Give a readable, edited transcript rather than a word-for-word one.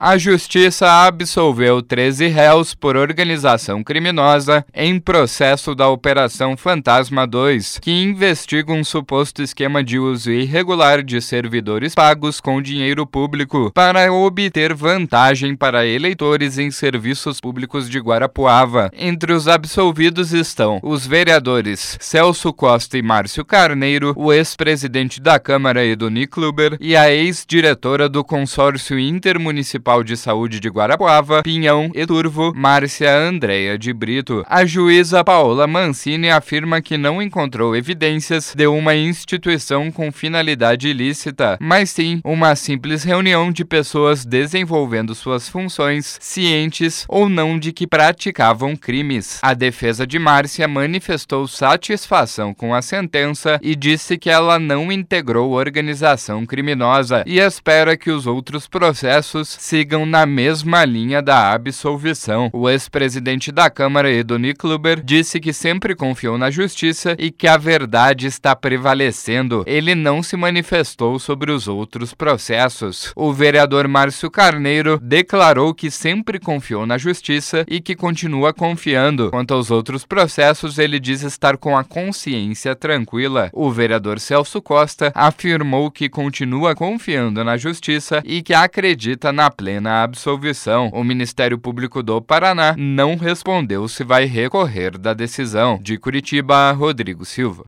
A Justiça absolveu 13 réus por organização criminosa em processo da Operação Fantasma 2, que investiga um suposto esquema de uso irregular de servidores pagos com dinheiro público para obter vantagem para eleitores em serviços públicos de Guarapuava. Entre os absolvidos estão os vereadores Celso Costa e Márcio Carneiro, o ex-presidente da Câmara Edoni Kluber e a ex-diretora do Consórcio Intermunicipal de Saúde de Guarapuava, Pinhão e Turvo, Márcia Andréa de Brito. A juíza Paola Mancini afirma que não encontrou evidências de uma instituição com finalidade ilícita, mas sim uma simples reunião de pessoas desenvolvendo suas funções, cientes ou não de que praticavam crimes. A defesa de Márcia manifestou satisfação com a sentença e disse que ela não integrou organização criminosa e espera que os outros processos sigam na mesma linha da absolvição. O ex-presidente da Câmara, Edoni Kluber, disse que sempre confiou na justiça e que a verdade está prevalecendo. Ele não se manifestou sobre os outros processos. O vereador Márcio Carneiro declarou que sempre confiou na justiça e que continua confiando. Quanto aos outros processos, ele diz estar com a consciência tranquila. O vereador Celso Costa afirmou que continua confiando na justiça e que acredita na plena absolvição. O Ministério Público do Paraná não respondeu se vai recorrer da decisão. De Curitiba, Rodrigo Silva.